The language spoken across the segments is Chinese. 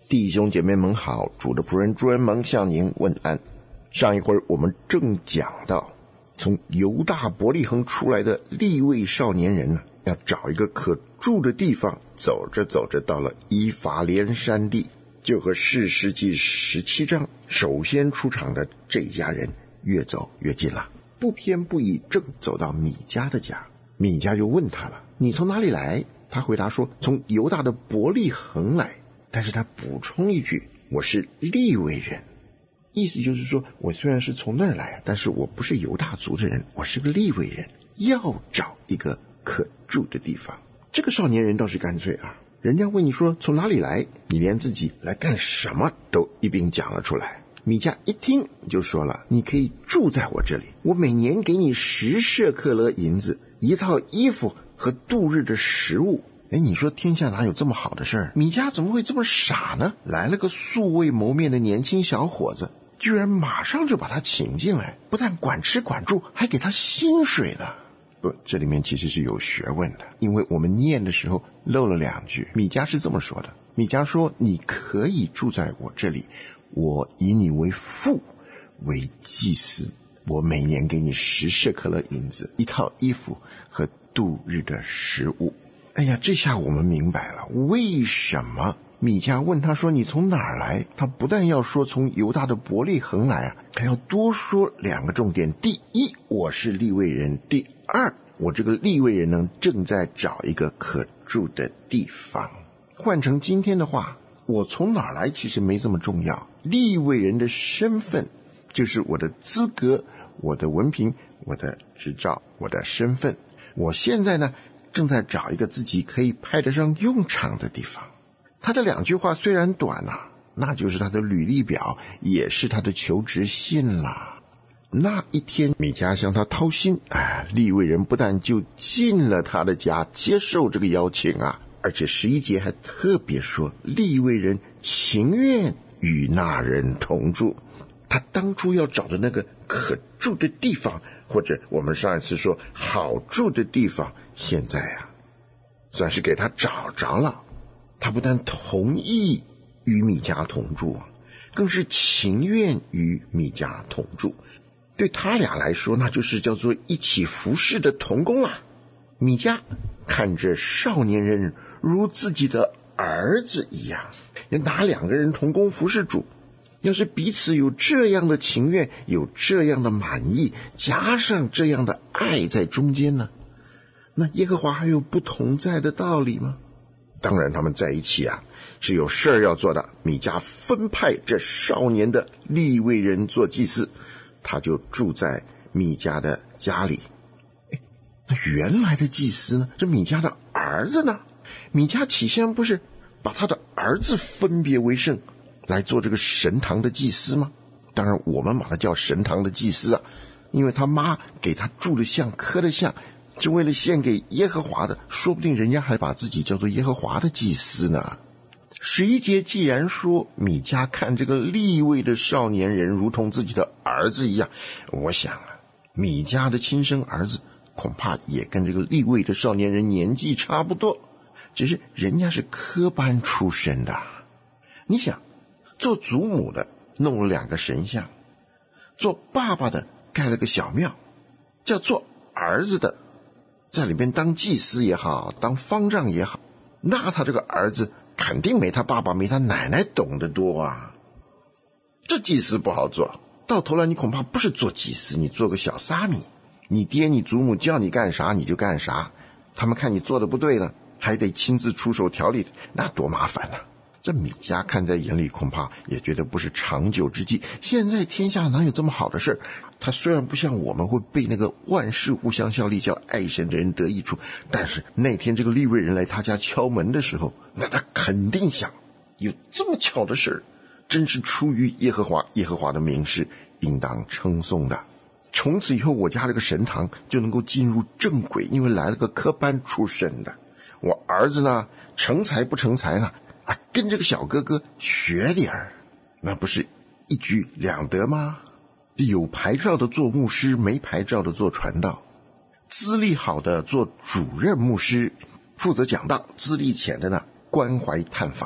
弟兄姐妹们好，主的仆人朱恩蒙向您问安。上一会儿我们正讲到，从犹大伯利恒出来的利未少年人呢，要找一个可住的地方，走着走着到了以法莲山地，就和士师记17章首先出场的这家人越走越近了，不偏不倚，正走到米迦的家。米迦就问他了，你从哪里来？他回答说，从犹大的伯利恒来。但是他补充一句，我是利未人，意思就是说，我虽然是从那儿来，但是我不是犹大族的人，我是个利未人，要找一个可住的地方。这个少年人倒是干脆啊，人家问你说从哪里来，你连自己来干什么都一并讲了出来。米迦一听就说了，你可以住在我这里，我每年给你10舍客勒银子，一套衣服和度日的食物。你说天下哪有这么好的事儿？米迦怎么会这么傻呢？来了个素未谋面的年轻小伙子，居然马上就把他请进来，不但管吃管住，还给他薪水了。不，这里面其实是有学问的，因为我们念的时候漏了2句。米迦是这么说的，米迦说，你可以住在我这里，我以你为父，为祭司，我每年给你10舍客勒银子，一套衣服和度日的食物。哎呀，这下我们明白了，为什么米迦问他说你从哪儿来，他不但要说从犹大的伯利恒来啊，还要多说2个重点。第一，我是利未人；第二，我这个利未人呢，正在找一个可住的地方。换成今天的话，我从哪儿来其实没这么重要，利未人的身份就是我的资格、我的文凭、我的执照、我的身份。我现在呢正在找一个自己可以派得上用场的地方。他的2句话虽然短啊，那就是他的履历表，也是他的求职信啦。那一天米迦向他掏心，利未人不但就进了他的家，接受这个邀请啊，而且11节还特别说，利未人情愿与那人同住。他当初要找的那个可住的地方，或者我们上一次说好住的地方，现在啊算是给他找着了。他不但同意与米迦同住，更是情愿与米迦同住。对他俩来说，那就是叫做一起服侍的同工啦。米迦看着少年人如自己的儿子一样，哪2个人同工服侍主？要是彼此有这样的情愿，有这样的满意，加上这样的爱在中间呢，那耶和华还有不同在的道理吗？当然他们在一起啊是有事儿要做的。米迦分派这少年的利未人做祭司，他就住在米迦的家里。那原来的祭司呢？这米迦的儿子呢？米迦起先不是把他的儿子分别为圣来做这个神堂的祭司吗？当然我们把他叫神堂的祭司啊，因为他妈给他铸的像刻的像是为了献给耶和华的，说不定人家还把自己叫做耶和华的祭司呢。11节既然说米迦看这个利未的少年人如同自己的儿子一样，我想啊，米迦的亲生儿子恐怕也跟这个利未的少年人年纪差不多，只是人家是科班出身的。你想，做祖母的弄了2个神像，做爸爸的盖了个小庙，叫做儿子的在里边当祭司也好，当方丈也好，那他这个儿子肯定没他爸爸没他奶奶懂得多啊。这祭司不好做，到头来你恐怕不是做祭司，你做个小撒米，你爹你祖母叫你干啥你就干啥，他们看你做的不对了，还得亲自出手调理，那多麻烦啊。这米迦看在眼里，恐怕也觉得不是长久之计。现在天下哪有这么好的事？他虽然不像我们会背那个万事互相效力，叫爱神的人得益处，但是那天这个利未人来他家敲门的时候，那他肯定想，有这么巧的事，真是出于耶和华，耶和华的名是应当称颂的。从此以后我家这个神堂就能够进入正轨，因为来了个科班出身的。我儿子呢，成才不成才呢，跟这个小哥哥学点儿，那不是一举两得吗？有牌照的做牧师，没牌照的做传道，资历好的做主任牧师，负责讲道，资历浅的呢关怀探访。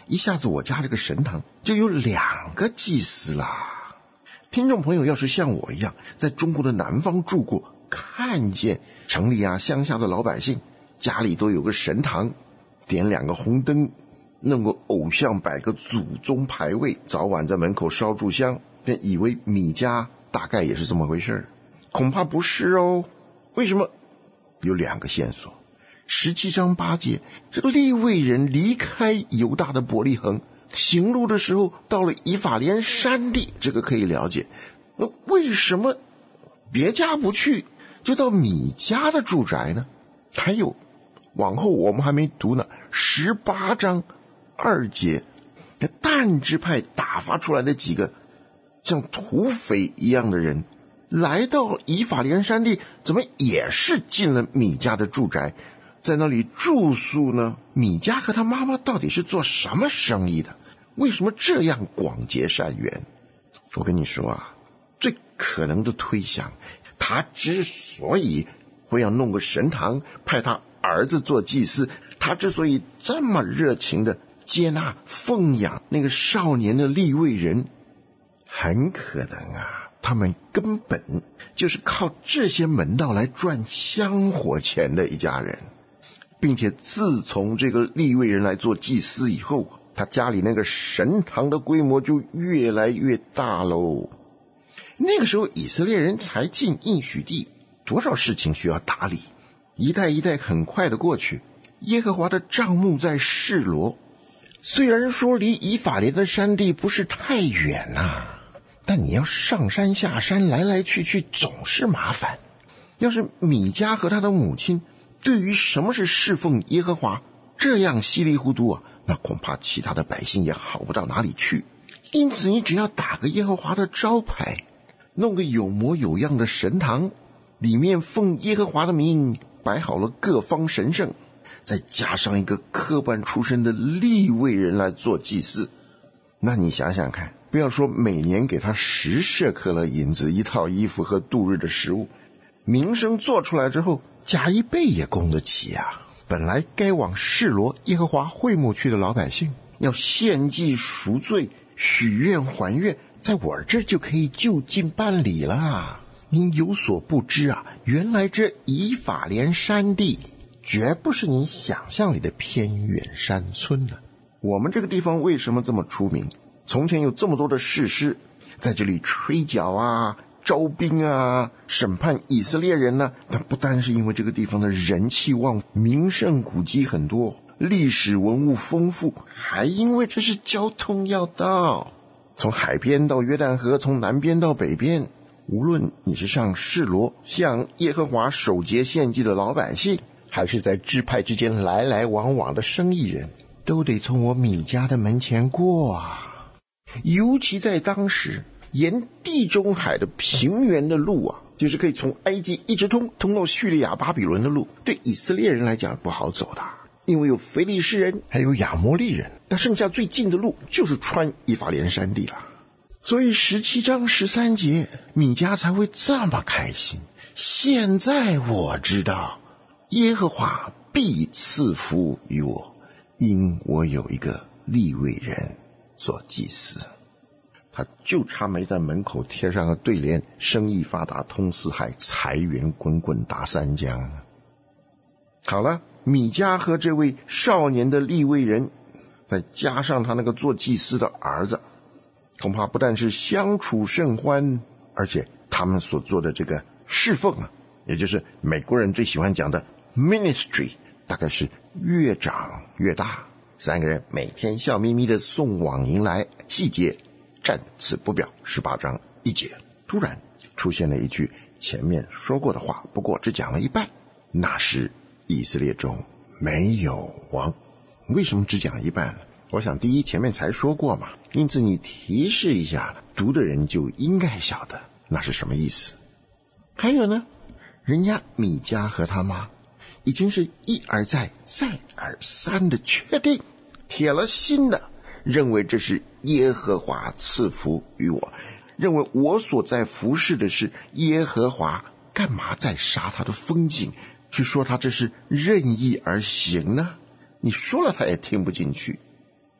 一下子我家这个神堂就有2个祭司啦。听众朋友要是像我一样在中国的南方住过，看见城里乡下的老百姓家里都有个神堂，点2个红灯，弄个偶像，摆个祖宗牌位，早晚在门口烧炷香，便以为米家大概也是这么回事。恐怕不是哦。为什么？有2个线索。17章8节，这个利未人离开犹大的伯利恒，行路的时候到了以法莲山地，这个可以了解。那为什么别家不去，就到米家的住宅呢？还有往后我们还没读呢，18章2节，但支派打发出来的几个像土匪一样的人来到以法莲山地，怎么也是进了米家的住宅，在那里住宿呢？米家和他妈妈到底是做什么生意的？为什么这样广结善缘？我跟你说最可能的推想，他之所以会要弄个神堂，派他儿子做祭司，他之所以这么热情的接纳奉养那个少年的利未人，很可能他们根本就是靠这些门道来赚香火钱的一家人，并且自从这个利未人来做祭司以后，他家里那个神堂的规模就越来越大喽。那个时候以色列人才进应许地，多少事情需要打理，一代一代很快的过去。耶和华的帐幕在示罗，虽然说离以法莲的山地不是太远但你要上山下山，来来去去总是麻烦。要是米迦和他的母亲对于什么是侍奉耶和华这样稀里糊涂那恐怕其他的百姓也好不到哪里去。因此你只要打个耶和华的招牌，弄个有模有样的神堂，里面奉耶和华的名摆好了各方神圣，再加上一个科班出身的利未人来做祭司，那你想想看，不要说每年给他10舍客勒银子，一套衣服和度日的食物，名声做出来之后，加一倍也供得起本来该往示罗耶和华会幕去的老百姓，要献祭赎罪，许愿还愿，在我这就可以就近办理了。您有所不知原来这以法莲山地绝不是你想象里的偏远山村我们这个地方为什么这么出名？从前有这么多的士师在这里吹角招兵审判以色列人但不单是因为这个地方的人气旺，名胜古迹很多，历史文物丰富，还因为这是交通要道，从海边到约旦河，从南边到北边，无论你是上示罗向耶和华守节献祭的老百姓，还是在支派之间来来往往的生意人，都得从我米家的门前过尤其在当时，沿地中海的平原的路就是可以从埃及一直通到叙利亚巴比伦的路，对以色列人来讲不好走的，因为有非利士人还有亚摩利人，但剩下最近的路就是穿以法莲山地了。所以17章13节米迦才会这么开心。现在我知道耶和华必赐福于我，因我有一个利未人做祭司。他就差没在门口贴上个对联，生意发达通四海，财源滚滚达三江。好了，米迦和这位少年的利未人，再加上他那个做祭司的儿子，恐怕不但是相处甚欢，而且他们所做的这个侍奉也就是美国人最喜欢讲的 ministry， 大概是越长越大。3个人每天笑眯眯的送往迎来，细节暂此不表。18章1节突然出现了一句前面说过的话，不过只讲了一半，那时以色列中没有王。为什么只讲一半呢？我想第一前面才说过嘛，因此你提示一下，读的人就应该晓得那是什么意思。还有呢，人家米迦和他妈已经是一而再再而三的确定，铁了心的认为这是耶和华赐福于我，认为我所在服侍的是耶和华，干嘛再杀他的风景，去说他这是任意而行呢？你说了他也听不进去。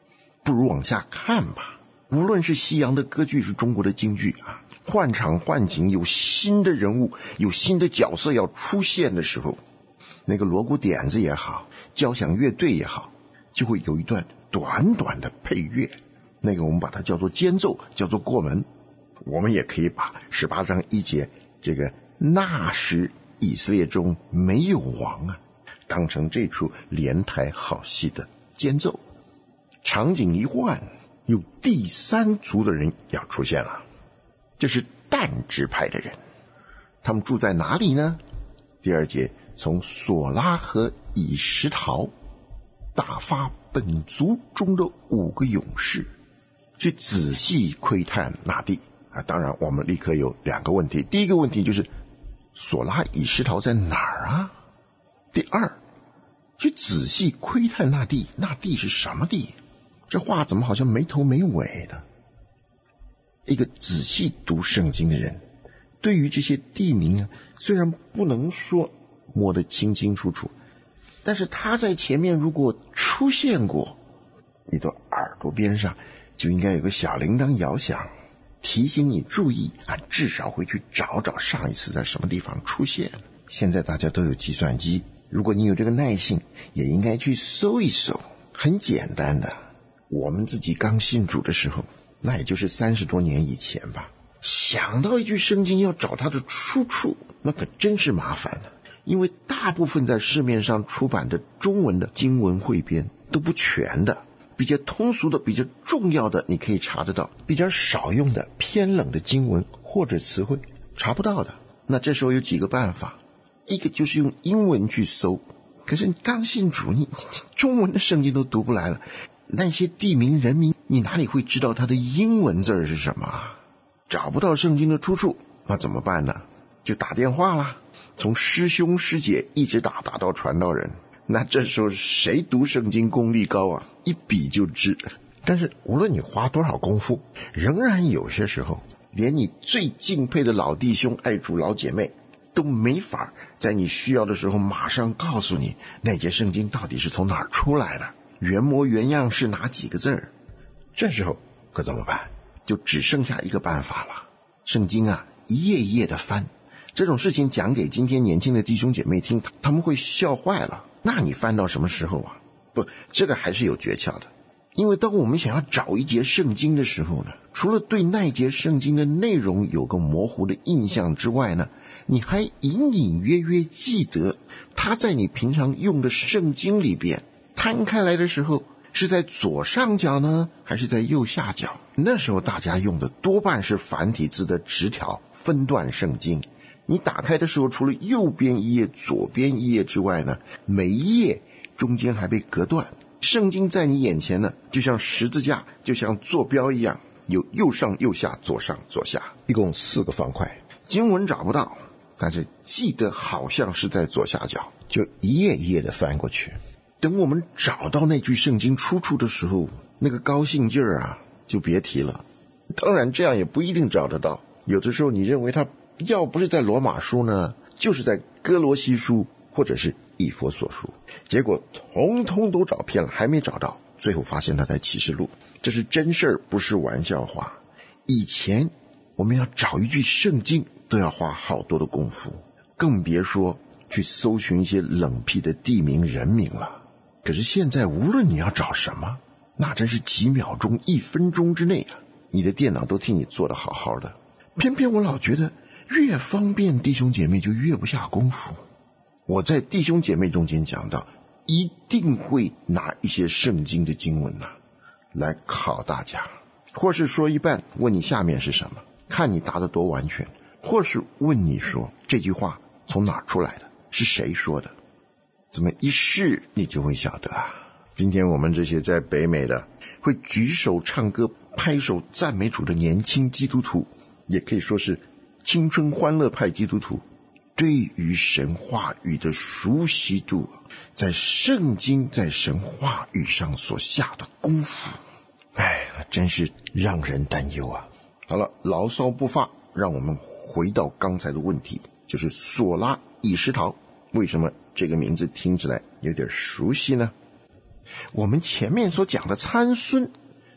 不如往下看吧。无论是西洋的歌剧，是中国的京剧啊，换场换景，有新的人物，有新的角色要出现的时候，那个锣鼓点子也好，交响乐队也好，就会有一段短短的配乐，那个我们把它叫做间奏，叫做过门。我们也可以把18章1节这个那时以色列中没有王啊，当成这出连台好戏的间奏。场景一换，有第3族的人要出现了，这是但支派的人。他们住在哪里呢？第2节，从索拉和以实陶打发本族中的5个勇士去仔细窥探那地啊。当然我们立刻有2个问题，第一个问题就是索拉以实陶在哪儿啊？第二，去仔细窥探那地，那地是什么地？这话怎么好像没头没尾的？一个仔细读圣经的人，对于这些地名啊，虽然不能说摸得清清楚楚，但是他在前面如果出现过，你的耳朵边上就应该有个小铃铛摇响，提醒你注意啊，至少会去找找上一次在什么地方出现。现在大家都有计算机，如果你有这个耐性，也应该去搜一搜，很简单的。我们自己刚信主的时候，那也就是30多年以前吧，想到一句圣经要找它的出处，那可真是麻烦了。因为大部分在市面上出版的中文的经文汇编都不全的，比较通俗的、比较重要的你可以查得到，比较少用的偏冷的经文或者词汇查不到的。那这时候有几个办法，一个就是用英文去搜，可是你刚信主，你中文的圣经都读不来了，那些地名人名你哪里会知道它的英文字是什么啊？找不到圣经的出处，那怎么办呢？就打电话啦，从师兄师姐一直打到传道人。那这时候谁读圣经功力高啊？一比就知。但是无论你花多少功夫，仍然有些时候连你最敬佩的老弟兄爱主老姐妹都没法在你需要的时候马上告诉你那节圣经到底是从哪儿出来的，原模原样是哪几个字儿。这时候可怎么办？就只剩下一个办法了，圣经啊一页一页的翻。这种事情讲给今天年轻的弟兄姐妹听，他们会笑坏了。那你翻到什么时候啊？不，这个还是有诀窍的。因为当我们想要找一节圣经的时候呢，除了对那一节圣经的内容有个模糊的印象之外呢，你还隐隐约约记得它在你平常用的圣经里边摊开来的时候是在左上角呢，还是在右下角？那时候大家用的多半是繁体字的直条分段圣经。你打开的时候，除了右边一页、左边一页之外呢，每一页中间还被隔断。圣经在你眼前呢，就像十字架，就像坐标一样，有右上、右下、左上、左下，一共4个方块。经文找不到，但是记得好像是在左下角，就一页一页的翻过去。等我们找到那句圣经出处的时候，那个高兴劲儿啊，就别提了。当然这样也不一定找得到，有的时候你认为它要不是在罗马书呢，就是在哥罗西书或者是以弗所书，结果统统都找偏了，还没找到，最后发现它在启示录。这是真事儿，不是玩笑话。以前我们要找一句圣经都要花好多的功夫，更别说去搜寻一些冷僻的地名人名了。可是现在无论你要找什么，那真是几秒钟、1分钟之内啊，你的电脑都替你做得好好的。偏偏我老觉得越方便弟兄姐妹就越不下功夫。我在弟兄姐妹中间讲到，一定会拿一些圣经的经文来考大家，或是说一半问你下面是什么，看你答得多完全，或是问你说这句话从哪出来的，是谁说的，怎么一试你就会晓得啊。今天我们这些在北美的会举手唱歌拍手赞美主的年轻基督徒，也可以说是青春欢乐派基督徒，对于神话语的熟悉度，在圣经在神话语上所下的功夫，真是让人担忧啊。好了，牢骚不发，让我们回到刚才的问题，就是索拉以实陶，为什么这个名字听起来有点熟悉呢？我们前面所讲的参孙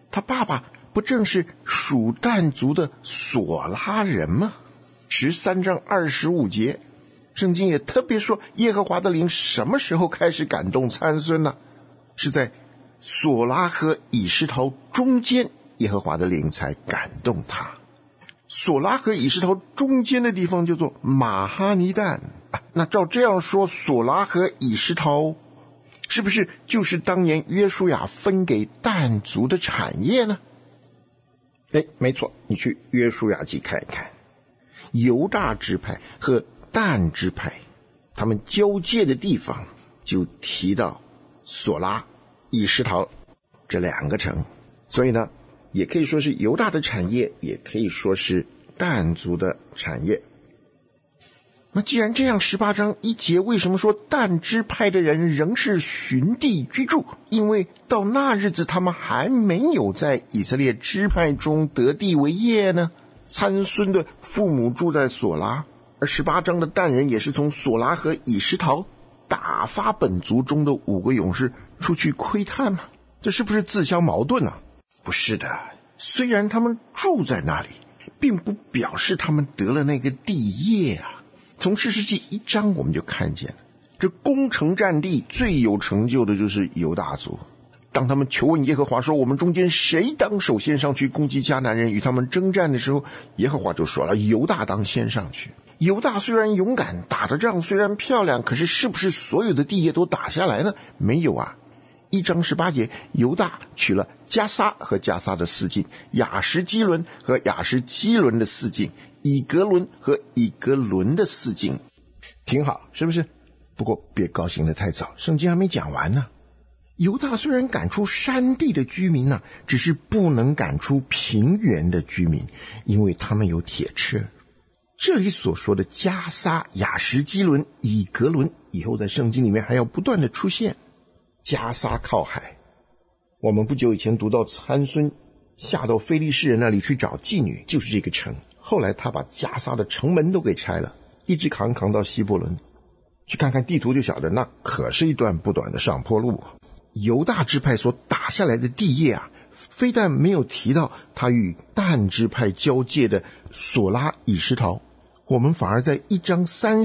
他爸爸不正是属但族的索拉人吗？13章25节，圣经也特别说，耶和华的灵什么时候开始感动参孙呢？是在索拉和以实陶中间，耶和华的灵才感动他。索拉和以实陶中间的地方叫做马哈尼旦，那照这样说，索拉和以实陶是不是就是当年约书亚分给但族的产业呢？没错，你去约书亚记看一看，犹大支派和但支派他们交界的地方就提到索拉、以实陶这两个城，所以呢也可以说是犹大的产业，也可以说是但族的产业。那既然这样，18章1节为什么说但支派的人仍是寻地居住？因为到那日子他们还没有在以色列支派中得地为业呢。参孙的父母住在索拉，而18章的但人也是从索拉和以实陶打发本族中的5个勇士出去窥探吗？这是不是自相矛盾啊？不是的，虽然他们住在那里，并不表示他们得了那个地业啊。从士师记1章我们就看见了，这攻城战地最有成就的就是犹大族。当他们求问耶和华说，我们中间谁当首先上去攻击迦南人与他们征战的时候，耶和华就说了，犹大当先上去。犹大虽然勇敢，打的仗虽然漂亮，可是是不是所有的地业都打下来呢？没有啊。1章18节，犹大取了加撒和加撒的4境，亚什基伦和亚什基伦的4境，以格伦和以格伦的4境。挺好，是不是？不过别高兴得太早，圣经还没讲完呢。犹大虽然赶出山地的居民呢，只是不能赶出平原的居民，因为他们有铁车。这里所说的加撒、亚什基伦、以格伦，以后在圣经里面还要不断的出现。加撒靠海，我们不久以前读到参孙下到非利士人那里去找妓女，就是这个城。后来他把加撒的城门都给拆了，一直扛到希伯伦，去看看地图就晓得，那可是一段不短的上坡路。犹大支派所打下来的地业啊，非但没有提到他与但支派交界的索拉、以实陶，我们反而在1章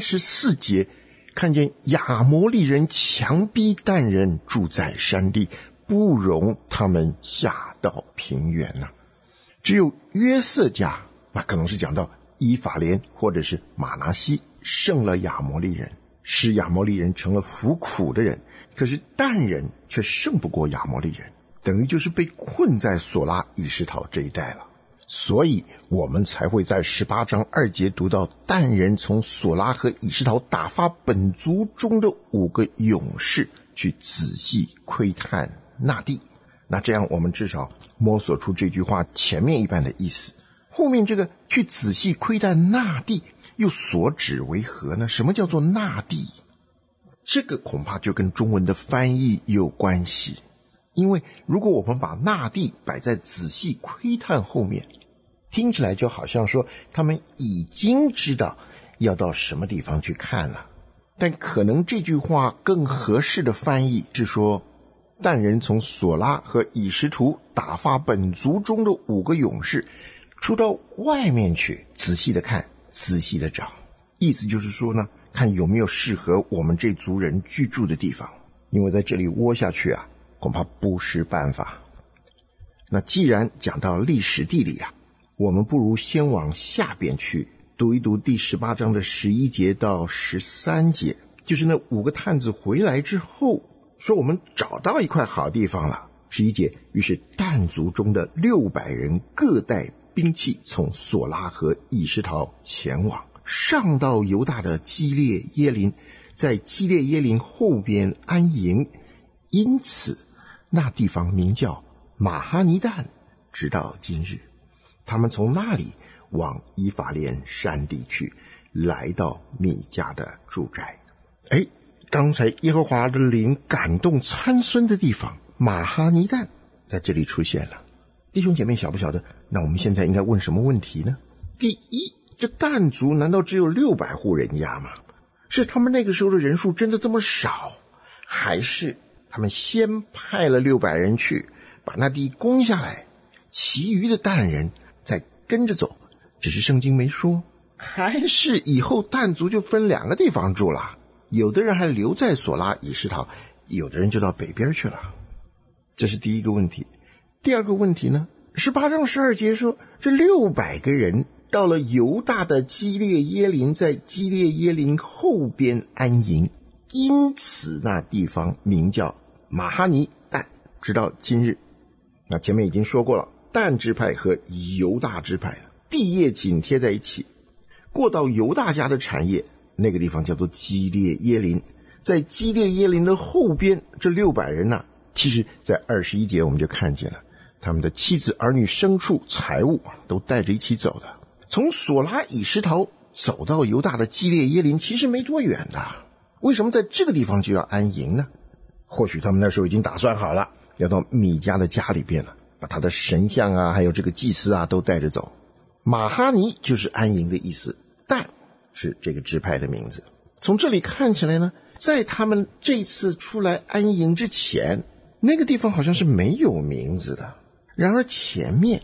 34节看见亚摩利人强逼但人住在山地，不容他们下到平原啊。只有约瑟家，那可能是讲到以法莲或者是马拿西胜了亚摩利人，使亚摩利人成了服苦的人，可是但人却胜不过亚摩利人，等于就是被困在索拉、以实陶这一带了。所以我们才会在18章2节读到但人从索拉和以实陶打发本族中的5个勇士去仔细窥探那地。那这样我们至少摸索出这句话前面一半的意思，后面这个去仔细窥探那地又所指为何呢？什么叫做那地？这个恐怕就跟中文的翻译有关系。因为如果我们把那地摆在仔细窥探后面，听起来就好像说他们已经知道要到什么地方去看了。但可能这句话更合适的翻译是说，但人从索拉和以实图打发本族中的5个勇士出到外面去仔细的看，仔细的找。意思就是说呢，看有没有适合我们这族人居住的地方，因为在这里窝下去啊恐怕不是办法。那既然讲到历史地理啊，我们不如先往下边去读一读第18章的11节到13节，就是那5个探子回来之后说我们找到一块好地方了。11节，于是但族中的600人各带兵器从索拉和以实陶前往，上到犹大的基列耶琳，在基列耶琳后边安营，因此那地方名叫马哈尼旦，直到今日。他们从那里往以法莲山地去，来到米迦的住宅。刚才耶和华的灵感动参孙的地方马哈尼旦在这里出现了。弟兄姐妹晓不晓得，那我们现在应该问什么问题呢？第一，这但族难道只有600户人家吗？是他们那个时候的人数真的这么少，还是他们先派了600人去把那地攻下来， 其余的但人再跟着走，只是圣经没说，还是以后但族就分2个地方住了，有的人还留在索拉以实陶，有的人就到北边去了。这是第一个问题。第二个问题呢，18章12节说，这600个人到了犹大的基列耶琳，在基列耶琳后边安营，因此那地方名叫马哈尼但，直到今日。那前面已经说过了，但支派和犹大支派地业紧贴在一起，过到犹大家的产业，那个地方叫做基列耶琳。在基列耶琳的后边，这600人其实在21节我们就看见了，他们的妻子儿女牲畜财物都带着一起走的。从索拉以实陶走到犹大的基列耶琳其实没多远的，为什么在这个地方就要安营呢？或许他们那时候已经打算好了，要到米迦的家里边了，把他的神像还有这个祭司都带着走。马哈尼就是安营的意思，但是这个支派的名字。从这里看起来呢，在他们这次出来安营之前，那个地方好像是没有名字的。然而前面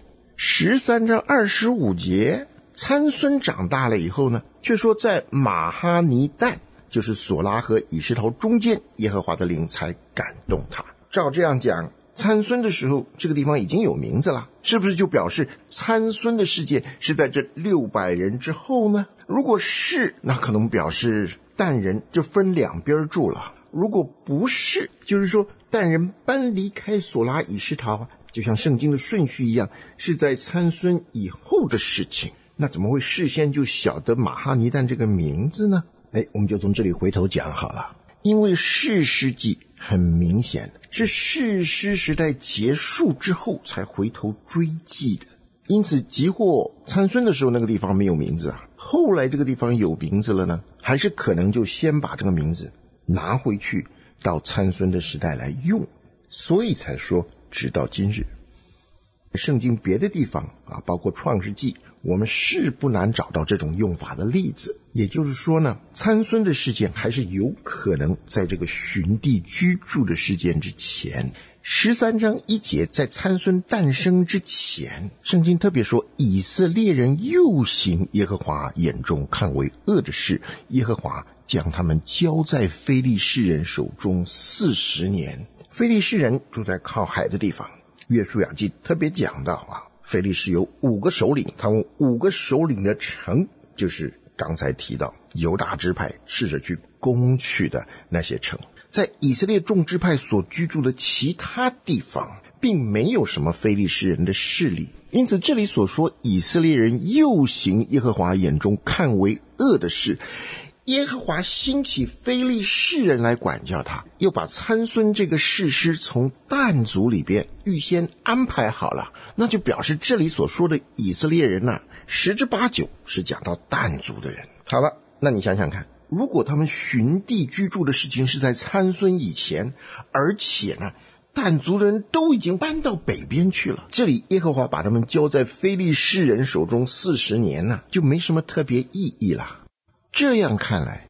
13章25节，参孙长大了以后呢，却说在马哈尼但，就是索拉和以实陶中间，耶和华的灵才感动他。照这样讲，参孙的时候这个地方已经有名字了，是不是就表示参孙的事件是在这600人之后呢？如果是，那可能表示但人就分2边住了。如果不是，就是说但人搬离开索拉以实陶，就像圣经的顺序一样，是在参孙以后的事情。那怎么会事先就晓得马哈尼但这个名字呢？我们就从这里回头讲好了。因为士师记很明显是士师时代结束之后才回头追记的，因此即或参孙的时候那个地方没有名字后来这个地方有名字了呢，还是可能就先把这个名字拿回去到参孙的时代来用，所以才说直到今日。圣经别的地方包括创世纪，我们是不难找到这种用法的例子。也就是说呢，参孙的事件还是有可能在这个寻地居住的事件之前。13章1节，在参孙诞生之前，圣经特别说，以色列人又行耶和华眼中看为恶的事，耶和华将他们交在非利士人手中40年。非利士人住在靠海的地方，约书亚记特别讲到非利士有5个首领，他们5个首领的城就是刚才提到犹大支派试着去攻取的那些城。在以色列众支派所居住的其他地方并没有什么非利士人的势力，因此这里所说以色列人又行耶和华眼中看为恶的事，耶和华兴起非利士人来管教他，又把参孙这个士师从但族里边预先安排好了，那就表示这里所说的以色列人10之8九是讲到但族的人。好了，那你想想看，如果他们寻地居住的事情是在参孙以前，而且呢但族人都已经搬到北边去了，这里耶和华把他们交在非利士人手中40年就没什么特别意义了。这样看来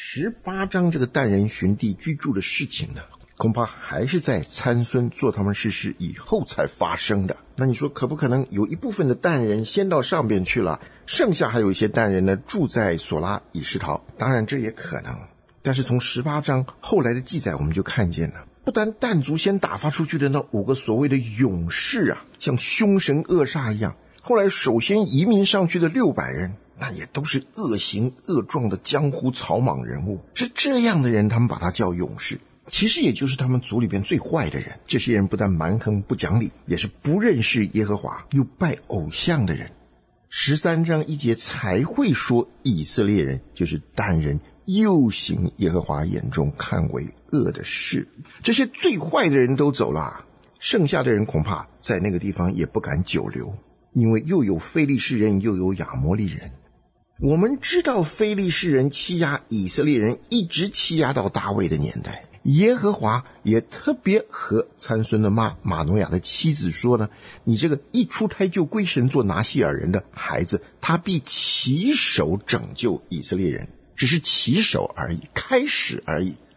，18章这个但人寻地居住的事情恐怕还是在参孙做他们士师以后才发生的。那你说可不可能有一部分的但人先到上边去了，剩下还有一些但人住在索拉以实陶？当然这也可能，但是从18章后来的记载我们就看见了，不但但族先打发出去的那5个所谓的勇士像凶神恶煞一样，后来首先移民上去的600人，那也都是恶行恶状的江湖草莽人物。是这样的人他们把他叫勇士，其实也就是他们族里边最坏的人。这些人不但蛮横不讲理，也是不认识耶和华又拜偶像的人。13章1节才会说以色列人就是但人又行耶和华眼中看为恶的事。这些最坏的人都走了，剩下的人恐怕在那个地方也不敢久留，因为又有非利士人又有亚摩利人。我们知道非利士人欺压以色列人一直欺压到大卫的年代，耶和华也特别和参孙的妈玛挪亚的妻子说呢，你这个一出胎就归神做拿细尔人的孩子，他必起手拯救以色列人，只是起手而已，开始而已，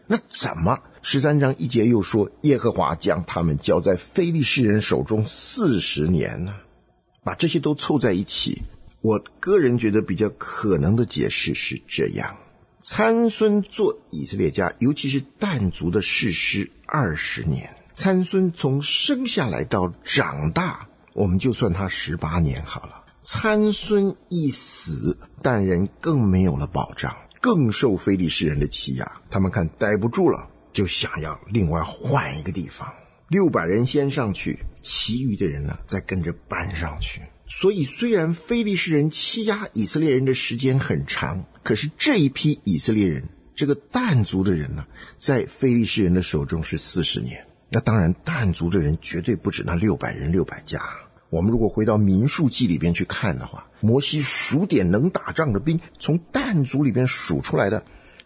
那怎么13章1节又说耶和华将他们交在非利士人手中40年呢？把这些都凑在一起，我个人觉得比较可能的解释是这样：参孙做以色列家，尤其是但族的士师20年，参孙从生下来到长大，我们就算他18年好了。参孙一死，但人更没有了保障，更受非利士人的欺压，他们看待不住了，就想要另外换一个地方，600人先上去，其余的人呢再跟着搬上去。所以虽然非利士人欺压以色列人的时间很长，可是这一批以色列人，这个但族的人呢，在非利士人的手中是40年。那当然但族的人绝对不止那600人600家。我们如果回到民数记里边去看的话，摩西数点能打仗的兵，从但族里边数出来的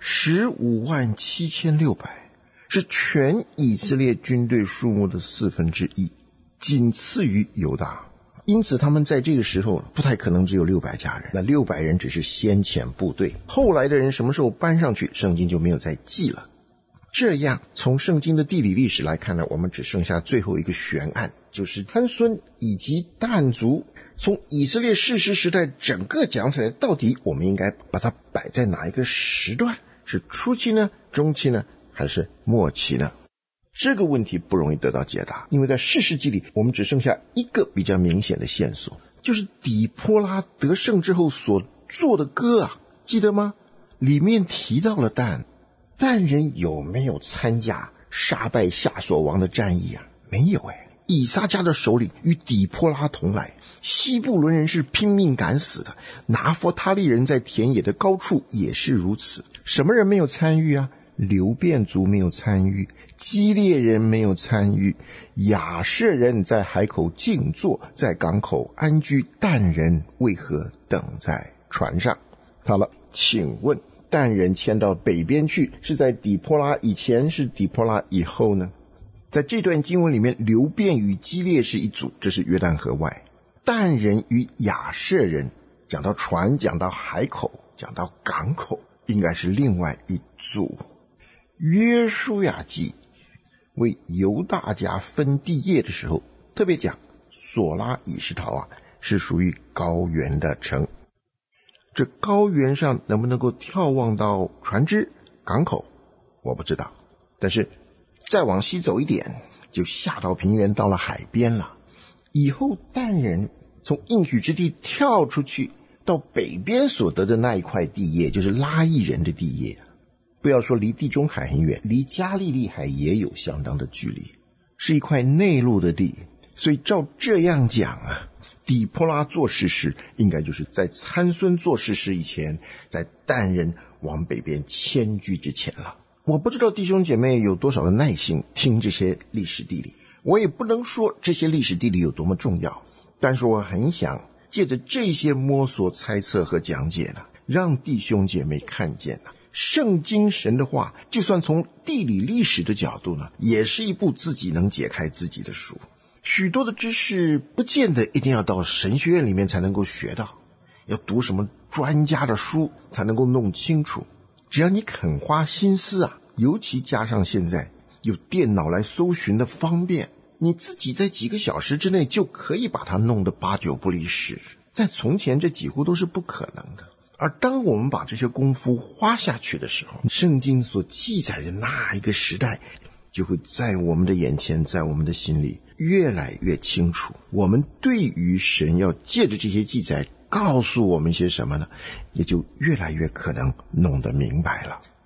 157600，是全以色列军队数目的1/4，仅次于犹大。因此他们在这个时候不太可能只有600家人，那600人只是先遣部队，后来的人什么时候搬上去，圣经就没有再记了。这样从圣经的地理历史来看呢，我们只剩下最后一个悬案，就是参孙以及但族。从以色列士师时代整个讲起来，到底我们应该把它摆在哪一个时段？是初期呢，中期呢，还是末期呢？这个问题不容易得到解答，因为在士师记里我们只剩下一个比较明显的线索，就是底波拉得胜之后所做的歌啊，记得吗？里面提到了但人有没有参加杀败夏所王的战役啊？没有以撒家的首领与底波拉同来，西布伦人是拼命赶死的，拿弗他利人在田野的高处也是如此。什么人没有参与啊？流便族没有参与，基列人没有参与，亚设人在海口静坐，在港口安居，但人为何等在船上？好了，请问但人迁到北边去，是在底波拉以前，是底波拉以后呢？在这段经文里面，流便与基列是一组，这是约旦河外；但人与亚设人，讲到船，讲到海口，讲到港口，应该是另外一组。约书亚记为犹大家分地业的时候，特别讲索拉以实陶啊，是属于高原的城。这高原上能不能够眺望到船只、港口，我不知道。但是再往西走一点，就下到平原，到了海边了。以后但人从应许之地跳出去，到北边所得的那一块地业，就是拉裔人的地业。不要说离地中海很远，离加利利海也有相当的距离，是一块内陆的地。所以照这样讲啊，底波拉做士师应该就是在参孙做士师以前，在但人往北边迁居之前了。我不知道弟兄姐妹有多少的耐心听这些历史地理，我也不能说这些历史地理有多么重要，但是我很想借着这些摸索猜测和讲解呢，让弟兄姐妹看见呢，圣经神的话就算从地理历史的角度呢，也是一部自己能解开自己的书。许多的知识不见得一定要到神学院里面才能够学到，要读什么专家的书才能够弄清楚。只要你肯花心思啊，尤其加上现在有电脑来搜寻的方便，你自己在几个小时之内就可以把它弄得8、9不离10。在从前这几乎都是不可能的。而当我们把这些功夫花下去的时候，圣经所记载的那一个时代就会在我们的眼前，在我们的心里越来越清楚。我们对于神要借着这些记载告诉我们些什么呢，也就越来越可能弄得明白了。